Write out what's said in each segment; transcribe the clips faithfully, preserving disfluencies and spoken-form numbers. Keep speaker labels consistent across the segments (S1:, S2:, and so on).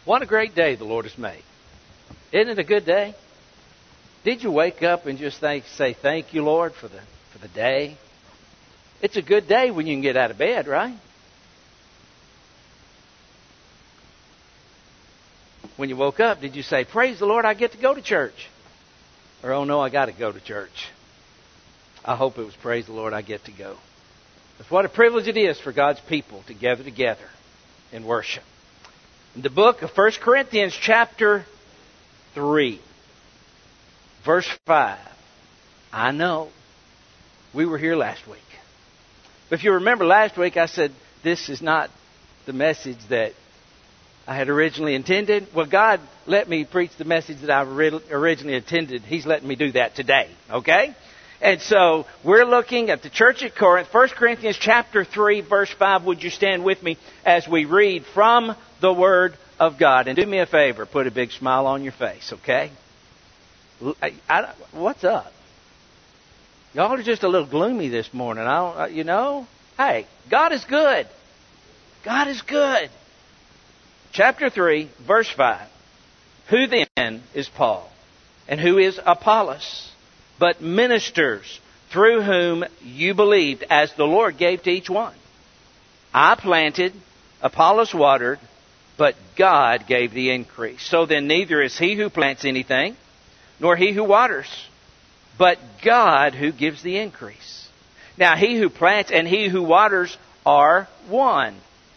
S1: What a great day the Lord has made. Isn't it a good day? Did you wake up and just think, say, thank you, Lord, for the for the day? It's a good day when you can get out of bed, right? When you woke up, did you say, praise the Lord, I get to go to church? Or, oh, no, I got to go to church. I hope it was, praise the Lord, I get to go. That's what a privilege it is for God's people to gather together in worship. In the book of First Corinthians chapter three, verse five. I know we were here last week. But if you remember last week, I said this is not the message that I had originally intended. Well, God let me preach the message that I originally intended. He's letting me do that today, okay? And so we're looking at the church at Corinth, First Corinthians chapter three, verse five. Would you stand with me as we read from the Word of God? And do me a favor, put a big smile on your face, okay? I, I, what's up? Y'all are just a little gloomy this morning. I don't, uh, you know, hey, God is good. God is good. Chapter three, verse five. Who then is Paul? And who is Apollos? But ministers through whom you believed, as the Lord gave to each one. I planted, Apollos watered, but God gave the increase. So then neither is he who plants anything, nor he who waters, but God who gives the increase. Now he who plants and he who waters are one.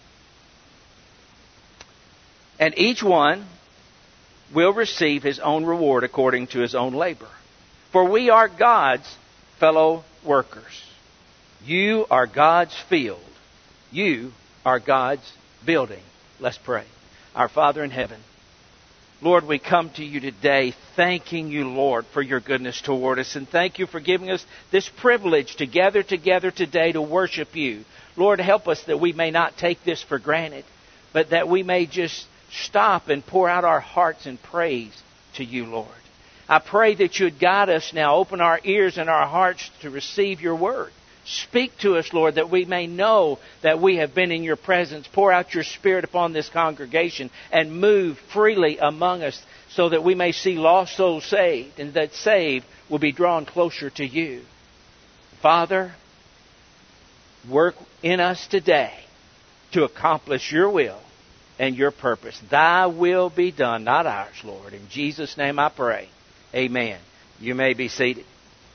S1: And each one will receive his own reward according to his own labor. For we are God's fellow workers. You are God's field. You are God's building. Let's pray. Our Father in heaven, Lord, we come to you today thanking you, Lord, for your goodness toward us. And thank you for giving us this privilege to gather together today to worship you. Lord, help us that we may not take this for granted, but that we may just stop and pour out our hearts in praise to you, Lord. I pray that you would guide us now, open our ears and our hearts to receive your word. Speak to us, Lord, that we may know that we have been in your presence. Pour out your Spirit upon this congregation and move freely among us so that we may see lost souls saved, and that saved will be drawn closer to you. Father, work in us today to accomplish your will and your purpose. Thy will be done, not ours, Lord. In Jesus' name I pray. Amen. You may be seated.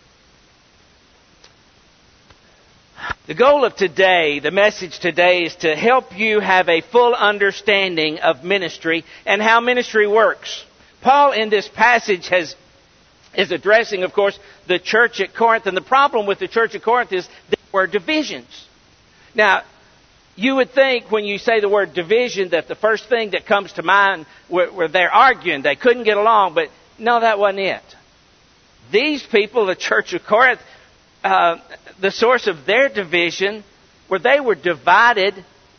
S1: The goal of today, the message today, is to help you have a full understanding of ministry and how ministry works. Paul in this passage has is addressing, of course, the church at Corinth. And the problem with the church at Corinth is there were divisions. Now, you would think when you say the word division that the first thing that comes to mind where, where they're arguing, they couldn't get along, but no, that wasn't it. These people, the church of Corinth, uh, the source of their division, where they were divided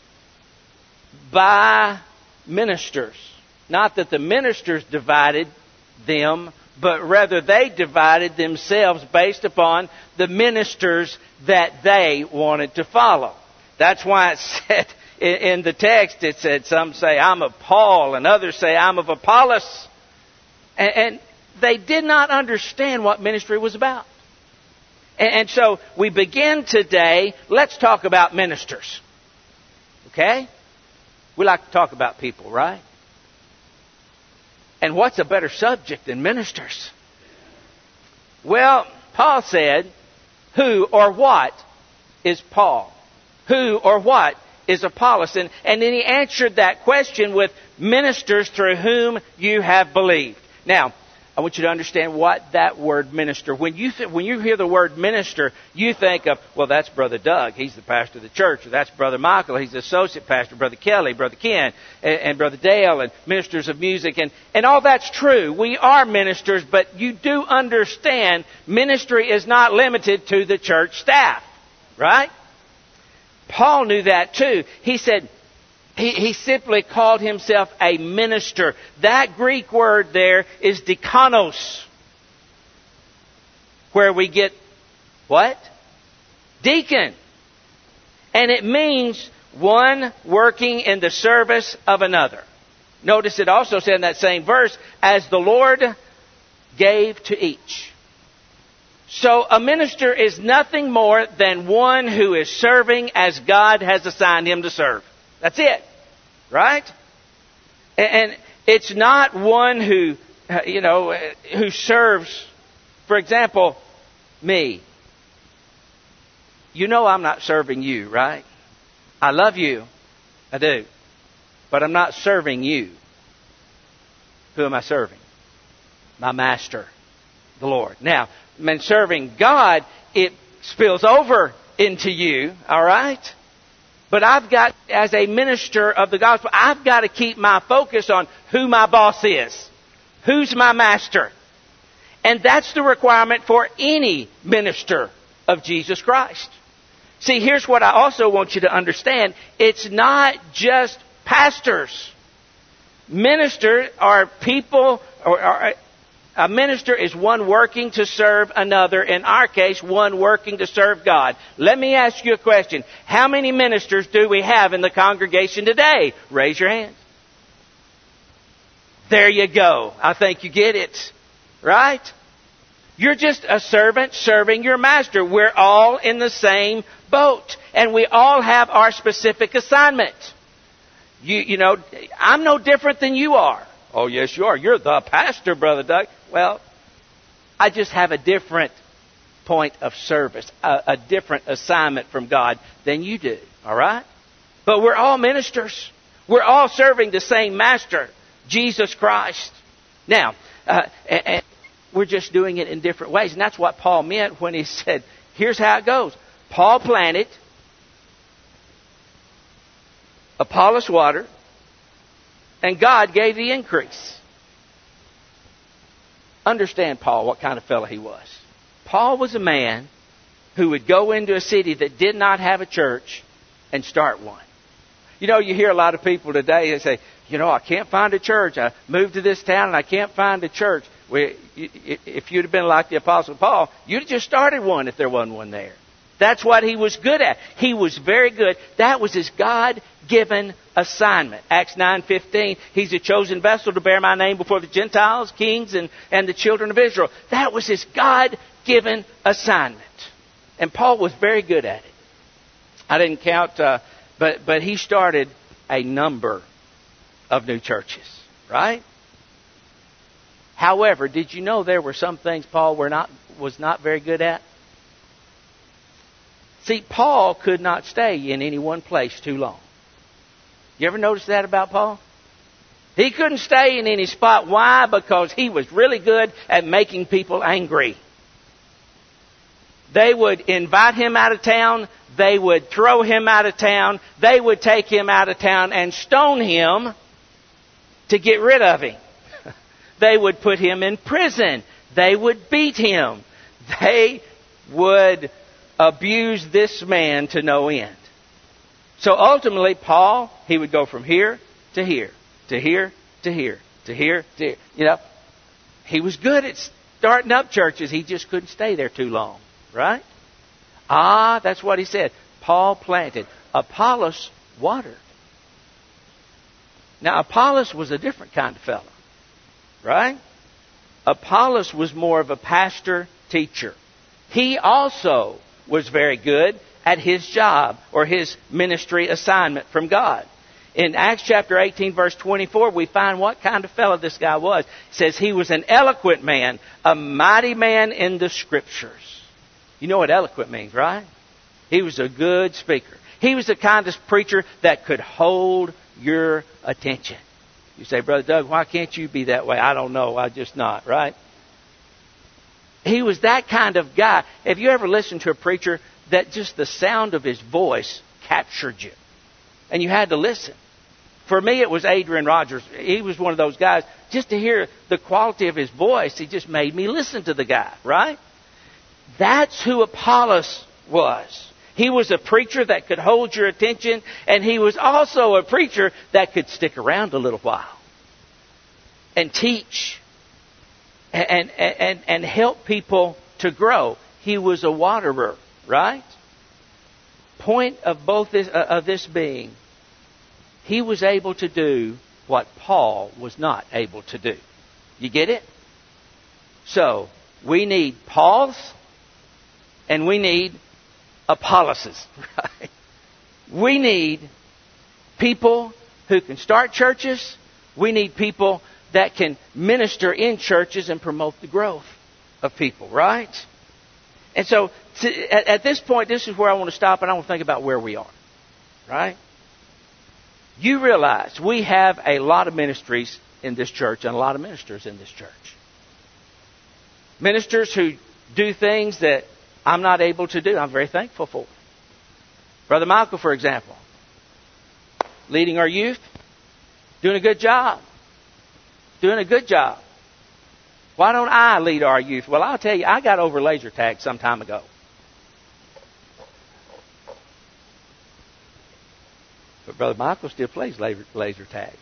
S1: by ministers. Not that the ministers divided them, but rather they divided themselves based upon the ministers that they wanted to follow. That's why it said in the text, it said, some say, I'm of Paul, and others say, I'm of Apollos. And, and they did not understand what ministry was about. And, and so we begin today, let's talk about ministers. Okay? We like to talk about people, right? And what's a better subject than ministers? Well, Paul said, who or what is Paul? Who or what is Apollos? And, and then he answered that question with ministers through whom you have believed. Now, I want you to understand what that word minister, when you th- when you hear the word minister, you think of, well, that's Brother Doug. He's the pastor of the church. Or that's Brother Michael. He's the associate pastor. Brother Kelly, Brother Ken, and, and Brother Dale, and ministers of music. And, and all that's true. We are ministers, but you do understand ministry is not limited to the church staff. Right? Paul knew that too. He said, He, he simply called himself a minister. That Greek word there is diakonos, where we get what? Deacon. And it means one working in the service of another. Notice it also said in that same verse, as the Lord gave to each. So a minister is nothing more than one who is serving as God has assigned him to serve. That's it. Right? And it's not one who, you know, who serves, for example, me. You know I'm not serving you, right? I love you. I do. But I'm not serving you. Who am I serving? My master, the Lord. Now, when serving God, it spills over into you, all right? But I've got, as a minister of the gospel, I've got to keep my focus on who my boss is. Who's my master? And that's the requirement for any minister of Jesus Christ. See, here's what I also want you to understand. It's not just pastors. Ministers are people, or, or a minister is one working to serve another. In our case, one working to serve God. Let me ask you a question. How many ministers do we have in the congregation today? Raise your hand. There you go. I think you get it. Right? You're just a servant serving your master. We're all in the same boat. And we all have our specific assignment. You, you know, I'm no different than you are. Oh, yes, you are. You're the pastor, Brother Doug. Well, I just have a different point of service, a, a different assignment from God than you do. All right? But we're all ministers. We're all serving the same master, Jesus Christ. Now, uh, and, and we're just doing it in different ways. And that's what Paul meant when he said, here's how it goes. Paul planted, Apollos watered, and God gave the increase. Understand Paul, what kind of fellow he was. Paul was a man who would go into a city that did not have a church and start one. You know, you hear a lot of people today that say, you know, I can't find a church. I moved to this town and I can't find a church. Well, if you'd have been like the Apostle Paul, you'd have just started one if there wasn't one there. That's what he was good at. He was very good. That was his God-given assignment. Acts nine fifteen, he's a chosen vessel to bear my name before the Gentiles, kings, and, and the children of Israel. That was his God-given assignment. And Paul was very good at it. I didn't count, uh, but, but he started a number of new churches, right? However, did you know there were some things Paul were not, was not very good at? See, Paul could not stay in any one place too long. You ever notice that about Paul? He couldn't stay in any spot. Why? Because he was really good at making people angry. They would invite him out of town. They would throw him out of town. They would take him out of town and stone him to get rid of him. They would put him in prison. They would beat him. They would abuse this man to no end. So ultimately, Paul, he would go from here to here, to here to here, to here to here. You know, he was good at starting up churches. He just couldn't stay there too long. Right? Ah, that's what he said. Paul planted. Apollos watered. Now, Apollos was a different kind of fellow. Right? Apollos was more of a pastor teacher. He also was very good at his job or his ministry assignment from God. In Acts chapter eighteen, verse twenty-four, we find what kind of fellow this guy was. It says he was an eloquent man, a mighty man in the Scriptures. You know what eloquent means, right? He was a good speaker. He was the kind of preacher that could hold your attention. You say, Brother Doug, why can't you be that way? I don't know. I'm just not, right? He was that kind of guy. Have you ever listened to a preacher that just the sound of his voice captured you? And you had to listen. For me, it was Adrian Rogers. He was one of those guys. Just to hear the quality of his voice, he just made me listen to the guy, right? That's who Apollos was. He was a preacher that could hold your attention, and he was also a preacher that could stick around a little while and teach and, and, and, and help people to grow. He was a waterer, right? Point of both this, uh, of this being, he was able to do what Paul was not able to do. You get it? So, we need Pauls and we need Apolloses. Right? We need people who can start churches. We need people that can minister in churches and promote the growth of people, right? And so, to, at, at this point, this is where I want to stop and I want to think about where we are, right? You realize we have a lot of ministries in this church and a lot of ministers in this church. Ministers who do things that I'm not able to do. I'm very thankful for. Brother Michael, for example, leading our youth, doing a good job. Doing a good job. Why don't I lead our youth? Well, I'll tell you, I got over laser tag some time ago. But Brother Michael still plays laser, laser tag.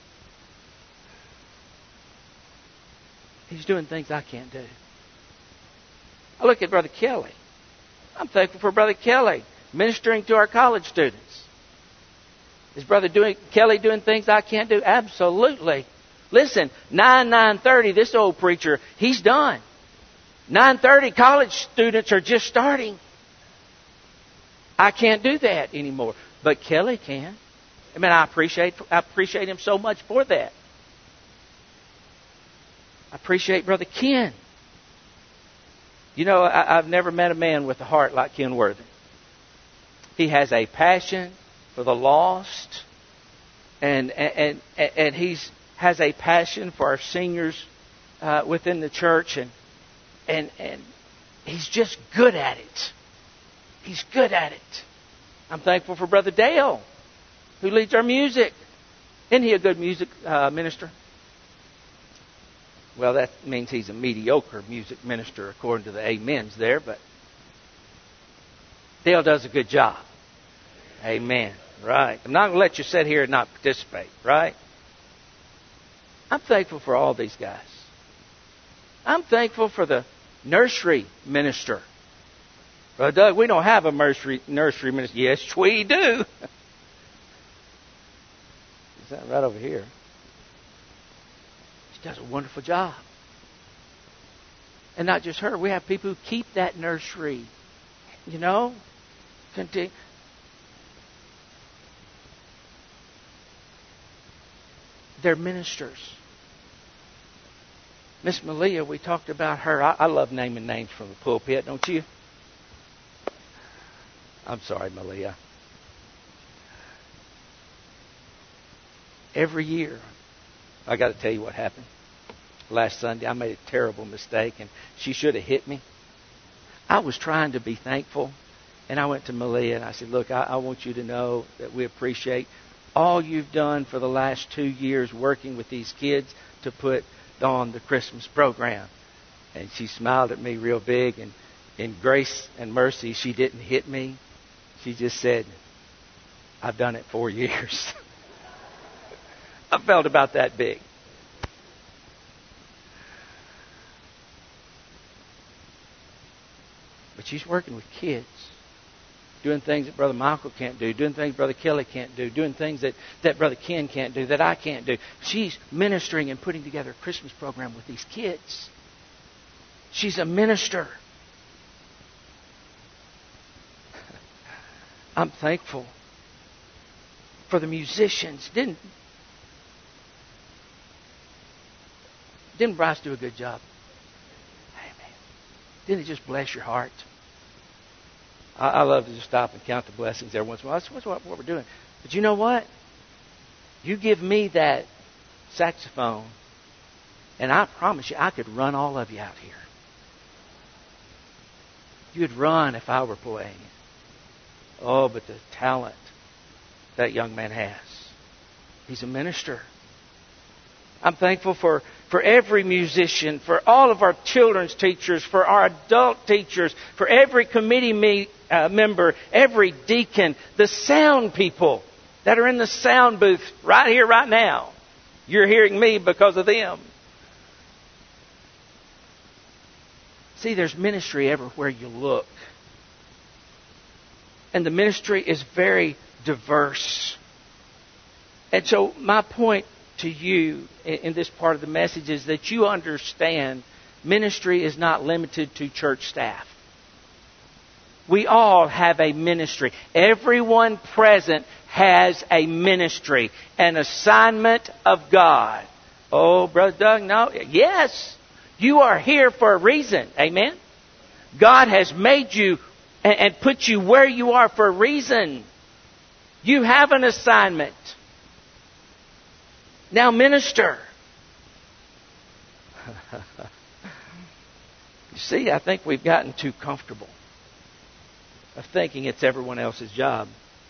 S1: He's doing things I can't do. I look at Brother Kelly. I'm thankful for Brother Kelly ministering to our college students. Is Brother doing, Kelly doing things I can't do? Absolutely. Listen, nine, nine thirty, this old preacher, he's done. nine thirty, college students are just starting. I can't do that anymore. But Kelly can. I mean, I appreciate, I appreciate him so much for that. I appreciate Brother Ken. You know, I, I've never met a man with a heart like Ken Worthen. He has a passion for the lost, and and and, and he's has a passion for our seniors uh, within the church, and and and he's just good at it. He's good at it. I'm thankful for Brother Dale, who leads our music. Isn't he a good music uh, minister? Well, that means he's a mediocre music minister according to the amens there, but Dale does a good job. Amen. Right. I'm not going to let you sit here and not participate, right? I'm thankful for all these guys. I'm thankful for the nursery minister. Brother Doug, we don't have a nursery, nursery minister. Yes, we do. Is that right over here? She does a wonderful job. And not just her. We have people who keep that nursery. You know? Continue. They're ministers. Miss Malia, we talked about her. I, I love naming names from the pulpit, don't you? I'm sorry, Malia. Every year, I got to tell you what happened. Last Sunday, I made a terrible mistake, and she should have hit me. I was trying to be thankful, and I went to Malia, and I said, look, I, I want you to know that we appreciate all you've done for the last two years working with these kids to put on the Christmas program. And she smiled at me real big, and in grace and mercy, she didn't hit me. She just said, I've done it four years. I felt about that big. But she's working with kids. Doing things that Brother Michael can't do. Doing things Brother Kelly can't do. Doing things that, that Brother Ken can't do. That I can't do. She's ministering and putting together a Christmas program with these kids. She's a minister. I'm thankful for the musicians. Didn't, didn't Bryce do a good job? Amen. Didn't it just bless your heart? I, I love to just stop and count the blessings every once in a while. That's, that's what, what we're doing. But you know what? You give me that saxophone, and I promise you, I could run all of you out here. You'd run if I were playing. Oh, but the talent that young man has. He's a minister. I'm thankful for, for every musician, for all of our children's teachers, for our adult teachers, for every committee me, uh, member, every deacon, the sound people that are in the sound booth right here, right now. You're hearing me because of them. See, there's ministry everywhere you look. And the ministry is very diverse. And so my point to you in, in this part of the message is that you understand ministry is not limited to church staff. We all have a ministry. Everyone present has a ministry, an assignment of God. Oh, Brother Doug, no. Yes, you are here for a reason. Amen? God has made you and, and put you where you are for a reason. You have an assignment. Now minister. You see, I think we've gotten too comfortable of thinking it's everyone else's job.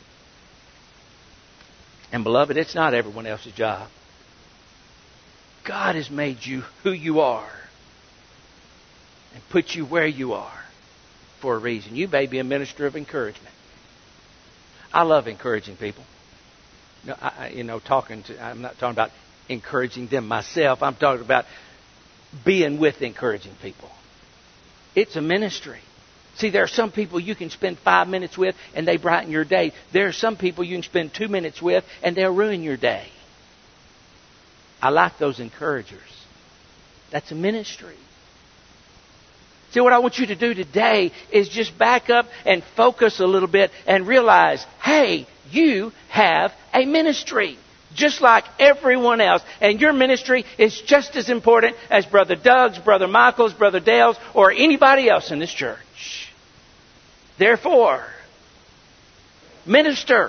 S1: And beloved, it's not everyone else's job. God has made you who you are and put you where you are for a reason. You may be a minister of encouragement. I love encouraging people. No, I, you know, talking to, I'm not talking about encouraging them myself. I'm talking about being with encouraging people. It's a ministry. See, there are some people you can spend five minutes with and they brighten your day. There are some people you can spend two minutes with and they'll ruin your day. I like those encouragers. That's a ministry. See, what I want you to do today is just back up and focus a little bit and realize, hey, you have a ministry. Just like everyone else. And your ministry is just as important as Brother Doug's, Brother Michael's, Brother Dale's, or anybody else in this church. Therefore, minister.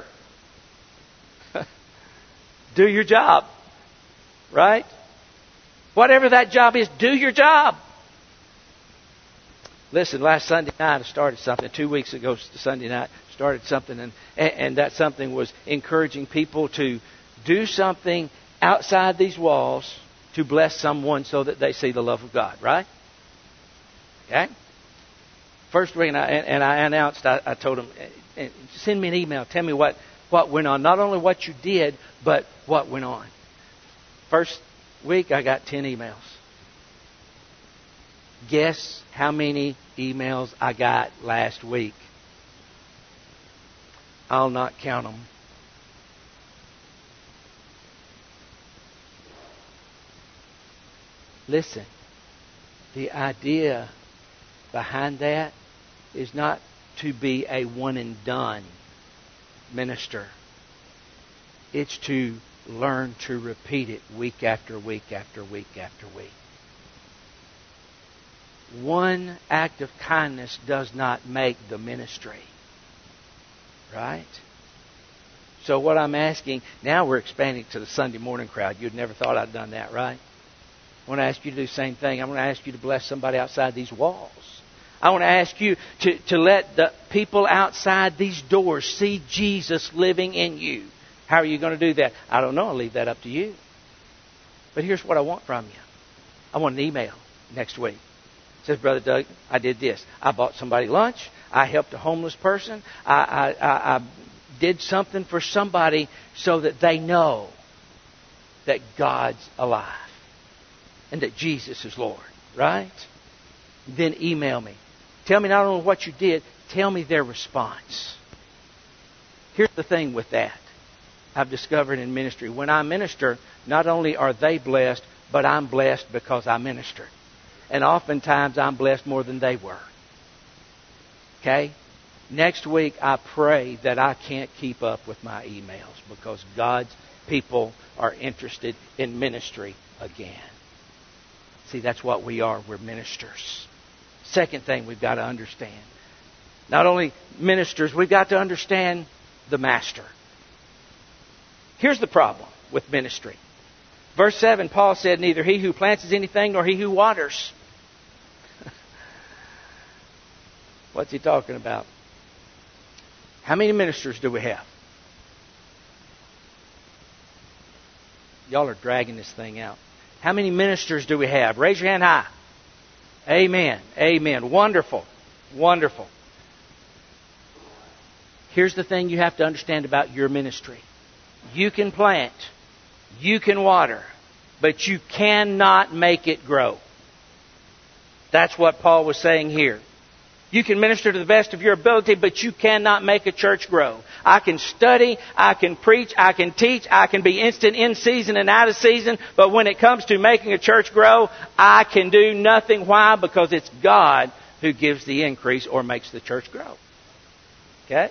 S1: Do your job. Right? Whatever that job is, do your job. Listen, last Sunday night I started something. Two weeks ago, Sunday night, started something. And, and that something was encouraging people to do something outside these walls to bless someone so that they see the love of God, right? Okay? First week, and I, and I announced, I, I told them, send me an email. Tell me what, what went on. Not only what you did, but what went on. First week, I got ten emails. Guess how many emails I got last week? I'll not count them. Listen, the idea behind that is not to be a one and done minister. It's to learn to repeat it week after week after week after week. One act of kindness does not make the ministry. Right? So what I'm asking, now we're expanding to the Sunday morning crowd. You'd never thought I'd done that, right? I want to ask you to do the same thing. I want to ask you to bless somebody outside these walls. I want to ask you to, to let the people outside these doors see Jesus living in you. How are you going to do that? I don't know. I'll leave that up to you. But here's what I want from you. I want an email next week. It says, Brother Doug, I did this. I bought somebody lunch. I helped a homeless person. I, I, I, I did something for somebody so that they know that God's alive. And that Jesus is Lord, right? Then email me. Tell me not only what you did, tell me their response. Here's the thing with that. I've discovered in ministry. When I minister, not only are they blessed, but I'm blessed because I ministered. And oftentimes I'm blessed more than they were. Okay? Next week, I pray that I can't keep up with my emails because God's people are interested in ministry again. See, that's what we are. We're ministers. Second thing we've got to understand. Not only ministers, we've got to understand the master. Here's the problem with ministry. Verse seven, Paul said, neither he who plants is anything nor he who waters. What's he talking about? How many ministers do we have? Y'all are dragging this thing out. How many ministers do we have? Raise your hand high. Amen. Amen. Wonderful. Wonderful. Here's the thing you have to understand about your ministry. You can plant. You can water. But you cannot make it grow. That's what Paul was saying here. You can minister to the best of your ability, but you cannot make a church grow. I can study, I can preach, I can teach, I can be instant in season and out of season, but when it comes to making a church grow, I can do nothing. Why? Because it's God who gives the increase or makes the church grow. Okay?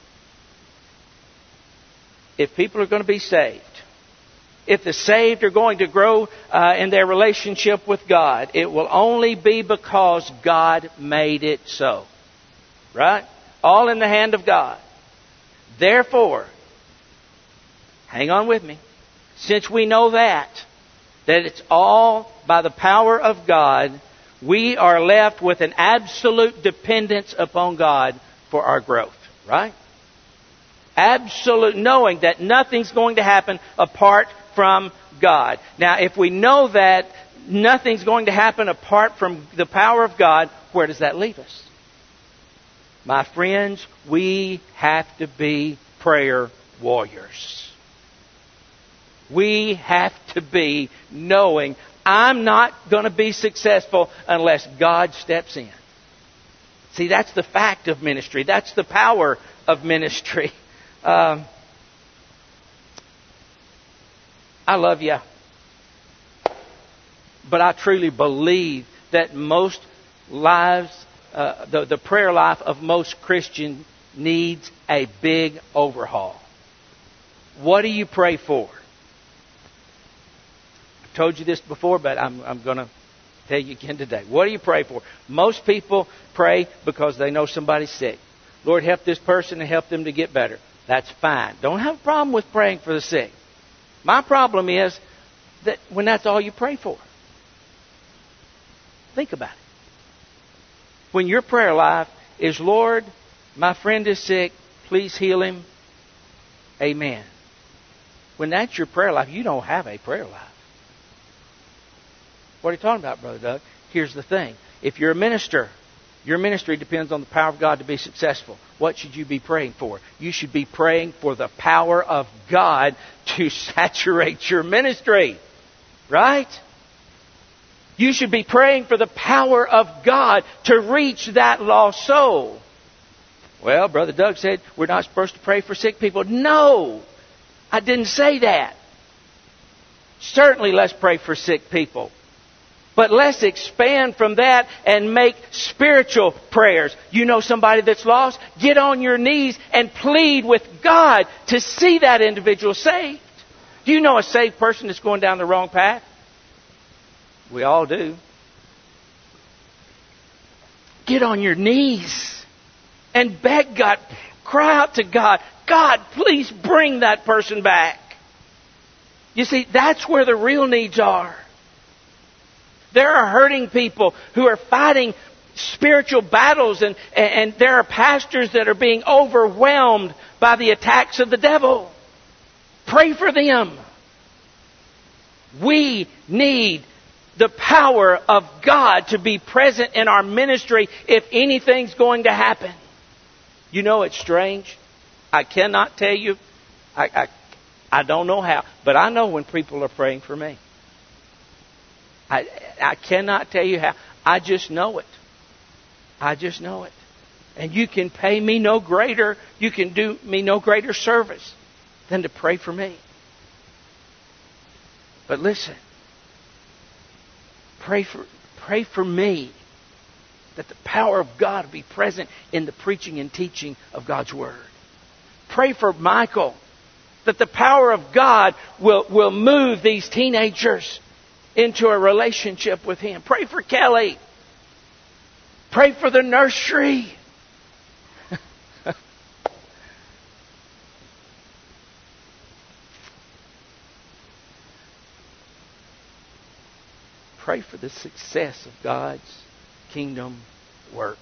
S1: If people are going to be saved, if the saved are going to grow uh, in their relationship with God, it will only be because God made it so. Right? All in the hand of God. Therefore, hang on with me. Since we know that, that it's all by the power of God, we are left with an absolute dependence upon God for our growth. Right? Absolute, knowing that nothing's going to happen apart from God. Now, if we know that nothing's going to happen apart from the power of God, where does that leave us? My friends, we have to be prayer warriors. We have to be knowing I'm not going to be successful unless God steps in. See, that's the fact of ministry. That's the power of ministry. Um, I love you. But I truly believe that most lives, uh, the, the prayer life of most Christians needs a big overhaul. What do you pray for? I've told you this before, but I'm, I'm going to tell you again today. What do you pray for? Most people pray because they know somebody's sick. Lord, help this person and help them to get better. That's fine. Don't have a problem with praying for the sick. My problem is that when that's all you pray for. Think about it. When your prayer life is, Lord, my friend is sick, please heal him. Amen. When that's your prayer life, you don't have a prayer life. What are you talking about, Brother Doug? Here's the thing. If you're a minister, your ministry depends on the power of God to be successful. What should you be praying for? You should be praying for the power of God to saturate your ministry. Right? You should be praying for the power of God to reach that lost soul. Well, Brother Doug said we're not supposed to pray for sick people. No! I didn't say that. Certainly let's pray for sick people. But let's expand from that and make spiritual prayers. You know somebody that's lost? Get on your knees and plead with God to see that individual saved. Do you know a saved person that's going down the wrong path? We all do. Get on your knees and beg God. Cry out to God. God, please bring that person back. You see, that's where the real needs are. There are hurting people who are fighting spiritual battles, and, and there are pastors that are being overwhelmed by the attacks of the devil. Pray for them. We need the power of God to be present in our ministry if anything's going to happen. You know, it's strange. I cannot tell you. I, I, I don't know how. But I know when people are praying for me. I, I cannot tell you how. I just know it. I just know it. And you can pay me no greater, you can do me no greater service than to pray for me. But listen. Pray for, pray for me that the power of God be present in the preaching and teaching of God's Word. Pray for Michael that the power of God will, will move these teenagers into a relationship with Him. Pray for Kelly. Pray for the nursery. Pray for the success of God's kingdom work.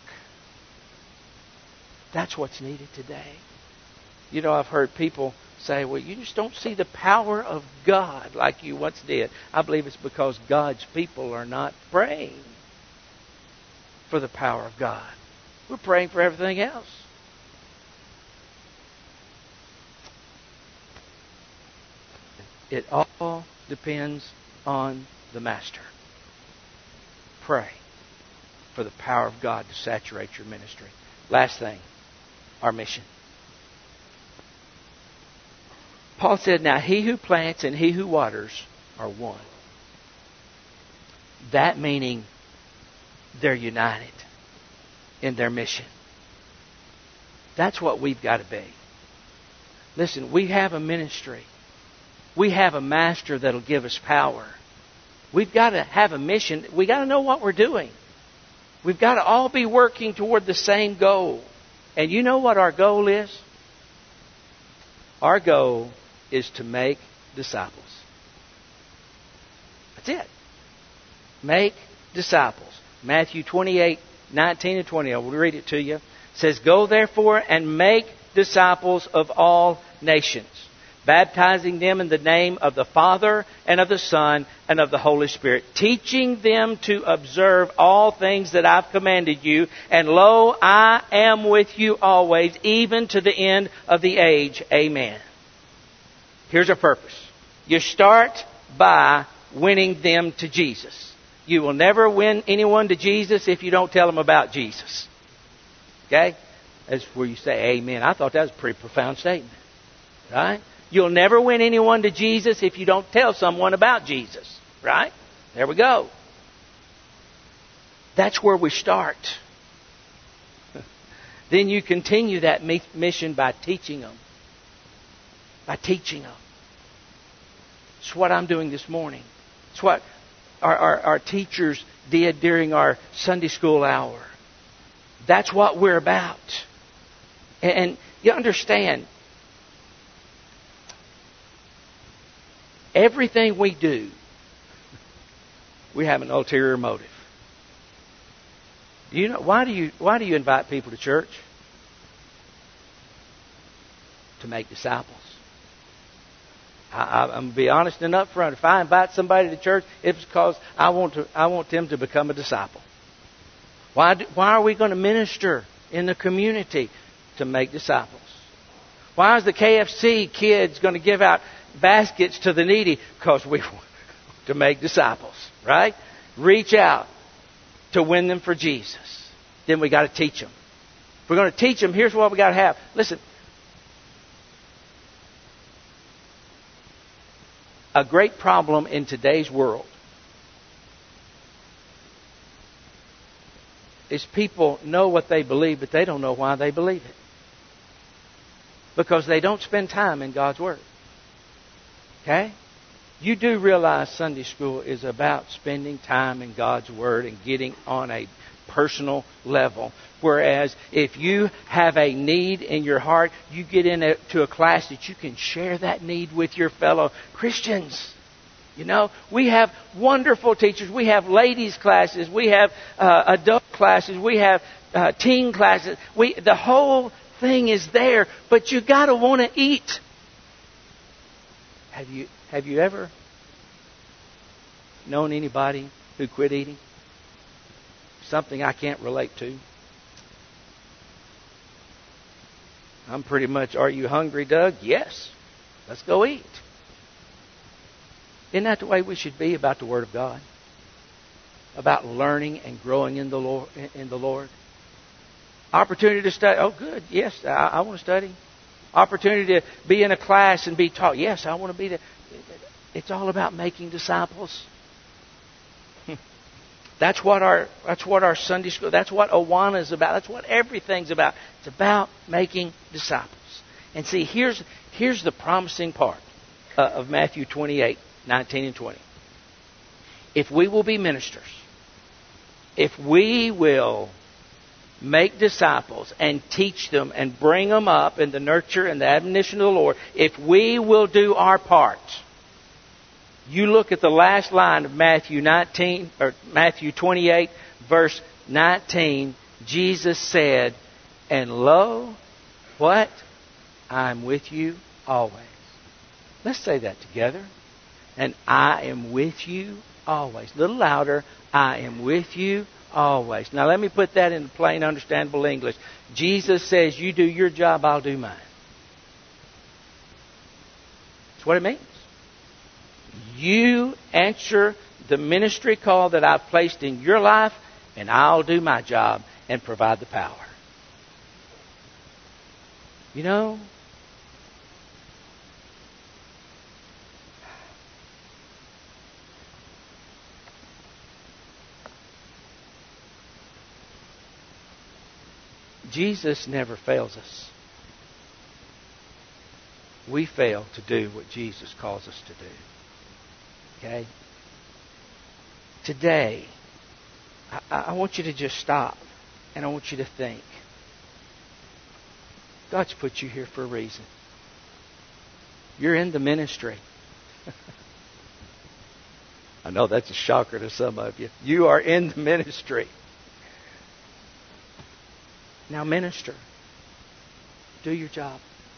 S1: That's what's needed today. You know, I've heard people say, well, you just don't see the power of God like you once did. I believe it's because God's people are not praying for the power of God. We're praying for everything else. It all depends on the Master. Pray. for the power of God to saturate your ministry. Last thing, our mission. Paul said, now he who plants and he who waters are one. That meaning they're united in their mission. That's what we've got to be. Listen, we have a ministry. We have a master that'll give us power. We've got to have a mission. We've got to know what we're doing. We've got to all be working toward the same goal. And you know what our goal is? Our goal is to make disciples. That's it. Make disciples. Matthew twenty-eight, nineteen and twenty. I will read it to you. It says, go therefore and make disciples of all nations, baptizing them in the name of the Father and of the Son and of the Holy Spirit, teaching them to observe all things that I've commanded you. And lo, I am with you always, even to the end of the age. Amen. Here's our purpose. You start by winning them to Jesus. You will never win anyone to Jesus if you don't tell them about Jesus. Okay? That's where you say amen. I thought that was a pretty profound statement. Right? You'll never win anyone to Jesus if you don't tell someone about Jesus. Right? There we go. That's where we start. Then you continue that mission by teaching them. By teaching them. It's what I'm doing this morning. It's what our, our, our teachers did during our Sunday school hour. That's what we're about. And, and you understand, everything we do, we have an ulterior motive. You know, why do you why do you invite people to church? To make disciples. I, I'm going to be honest and upfront. If I invite somebody to church, it's because I want to. I want them to become a disciple. Why? Do, why are we going to minister in the community? To make disciples. Why is the K F C kids going to give out baskets to the needy? Because we want to make disciples, right? Reach out to win them for Jesus. Then we got to teach them. If we're going to teach them, here's what we got to have. Listen. A great problem in today's world is people know what they believe, but they don't know why they believe it. Because they don't spend time in God's Word. Okay? You do realize Sunday school is about spending time in God's Word and getting on a personal level. Whereas if you have a need in your heart, you get into a class that you can share that need with your fellow Christians. You know, we have wonderful teachers. We have ladies' classes. We have uh, adult classes. We have uh, teen classes. We the whole thing is there, but you got to want to eat. Have you have you ever known anybody who quit eating? Something I can't relate to. I'm pretty much, are you hungry, Doug? Yes. Let's go eat. Isn't that the way we should be about the Word of God? About learning and growing in the Lord. In the Lord. Opportunity to study. Oh, good. Yes, I, I want to study. Opportunity to be in a class and be taught. Yes, I want to be there. It's all about making disciples. That's what our that's what our Sunday school, that's what Awana is about. That's what everything's about. It's about making disciples. And see, here's here's the promising part uh, of Matthew twenty-eight, nineteen and twenty. If we will be ministers, if we will make disciples and teach them and bring them up in the nurture and the admonition of the Lord, if we will do our part. You look at the last line of Matthew nineteen or Matthew twenty-eight, verse nineteen. Jesus said, "And lo, what? I'm with you always." Let's say that together. And I am with you always. A little louder. I am with you always. Now let me put that in plain, understandable English. Jesus says, "You do your job, I'll do mine." That's what it means. You answer the ministry call that I've placed in your life, And I'll do my job and provide the power. You know, Jesus never fails us. We fail to do what Jesus calls us to do. Okay? Today, I, I want you to just stop and I want you to think. God's put you here for a reason. You're in the ministry. I know that's a shocker to some of you. You are in the ministry. Now minister. Do your job.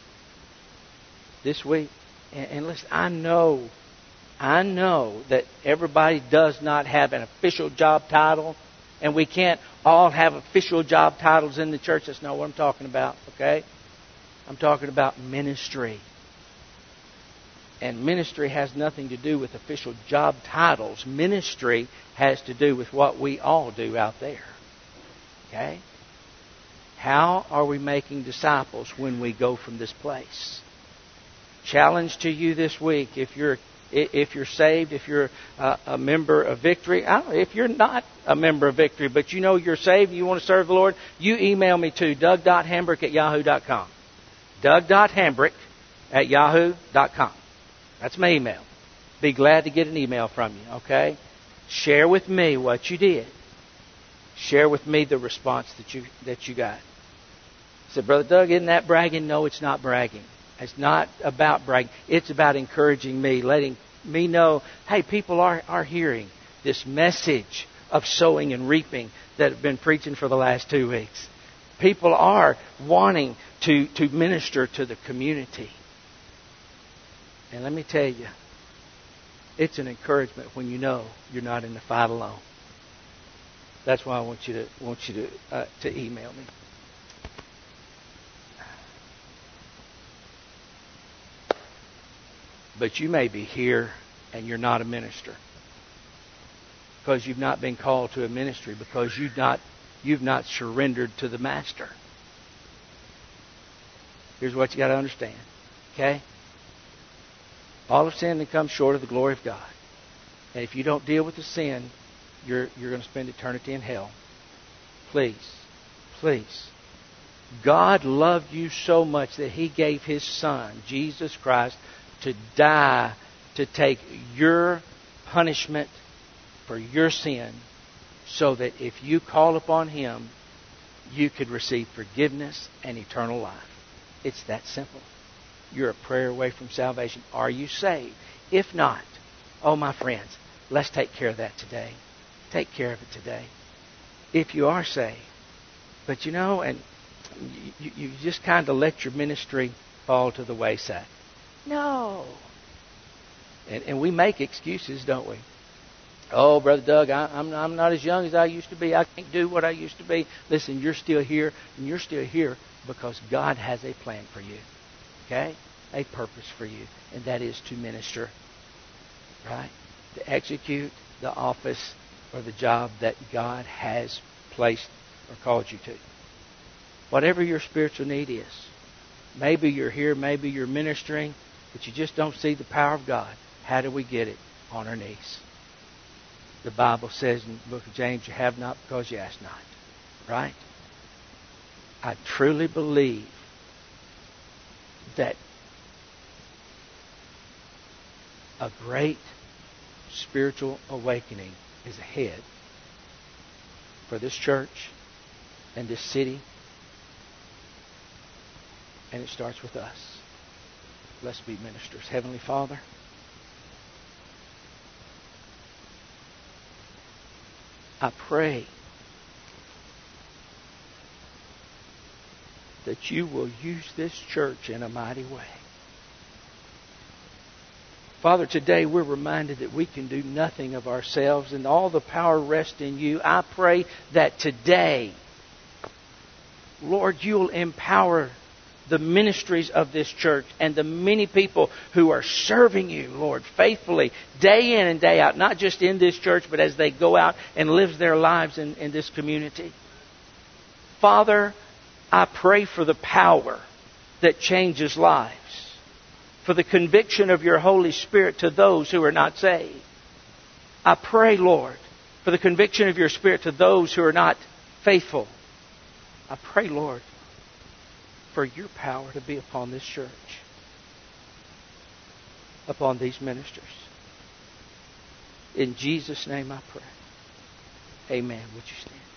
S1: This week. And, and listen, I know, I know that everybody does not have an official job title. And we can't all have official job titles in the church. That's not what I'm talking about, okay? I'm talking about ministry. And ministry has nothing to do with official job titles. Ministry has to do with what we all do out there. Okay? How are we making disciples when we go from this place? Challenge to you this week, if you're if you're saved, if you're a, a member of Victory, I don't know, if you're not a member of Victory, but you know you're saved and you want to serve the Lord, you email me to doug dot hambrick at yahoo dot com. doug dot hambrick at yahoo dot com. That's my email. Be glad to get an email from you, okay? Share with me what you did. Share with me the response that you that you got. I said, Brother Doug, isn't that bragging? No, it's not bragging. It's not about bragging. It's about encouraging me, letting me know, hey, people are, are hearing this message of sowing and reaping that I've been preaching for the last two weeks. People are wanting to, to minister to the community. And let me tell you, it's an encouragement when you know you're not in the fight alone. That's why I want you to want you to uh, to email me. But you may be here and you're not a minister because you've not been called to a ministry because you've not you've not surrendered to the Master. Here's what you got to understand, okay? All have sinned and come short of the glory of God, and if you don't deal with the sin, you're you're going to spend eternity in hell. Please, please. God loved you so much that He gave His Son, Jesus Christ, to die to take your punishment for your sin so that if you call upon Him, you could receive forgiveness and eternal life. It's that simple. You're a prayer away from salvation. Are you saved? If not, oh my friends, let's take care of that today. Take care of it today. If you are saved, but you know, and you, you just kind of let your ministry fall to the wayside. No. And, and we make excuses, don't we? Oh, Brother Doug, I, I'm, I'm not as young as I used to be. I can't do what I used to be. Listen, you're still here, and you're still here because God has a plan for you. Okay? A purpose for you, and that is to minister. Right? To execute the office or the job that God has placed or called you to. Whatever your spiritual need is. Maybe you're here, maybe you're ministering, but you just don't see the power of God. How do we get it? On our knees. The Bible says in the book of James, you have not because you ask not. Right? I truly believe that a great spiritual awakening is ahead for this church and this city. And it starts with us. Let's be ministers. Heavenly Father, I pray that you will use this church in a mighty way. Father, today we're reminded that we can do nothing of ourselves and all the power rests in you. I pray that today, Lord, you'll empower the ministries of this church and the many people who are serving you, Lord, faithfully, day in and day out, not just in this church, but as they go out and live their lives in, in this community. Father, I pray for the power that changes lives, for the conviction of your Holy Spirit to those who are not saved. I pray, Lord, for the conviction of your Spirit to those who are not faithful. I pray, Lord, for your power to be upon this church, upon these ministers. In Jesus' name I pray. Amen. Would you stand?